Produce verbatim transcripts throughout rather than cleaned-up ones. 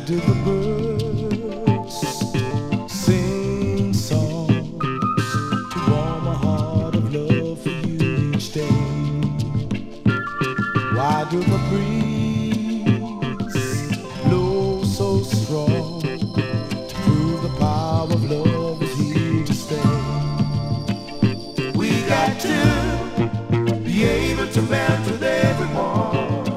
do the birds sing songs to warm a heart of love for you each day? Why do the breeze blow so strong to prove the power of love is here to stay? We got to be able to melt with everyone.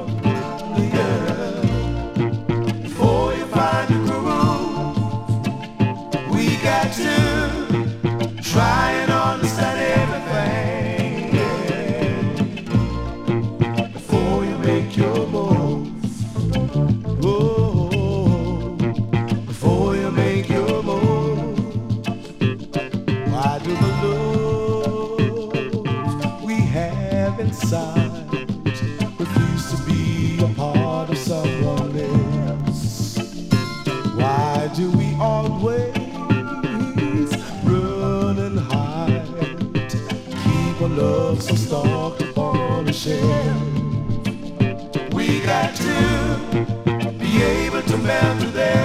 Try and understand everything, yeah, before you make your move. Oh, before you make your move. Why do the love we have inside refuse to be a part of someone else? Why do we always love so stalked upon a shelf? We got to be able to melt through there.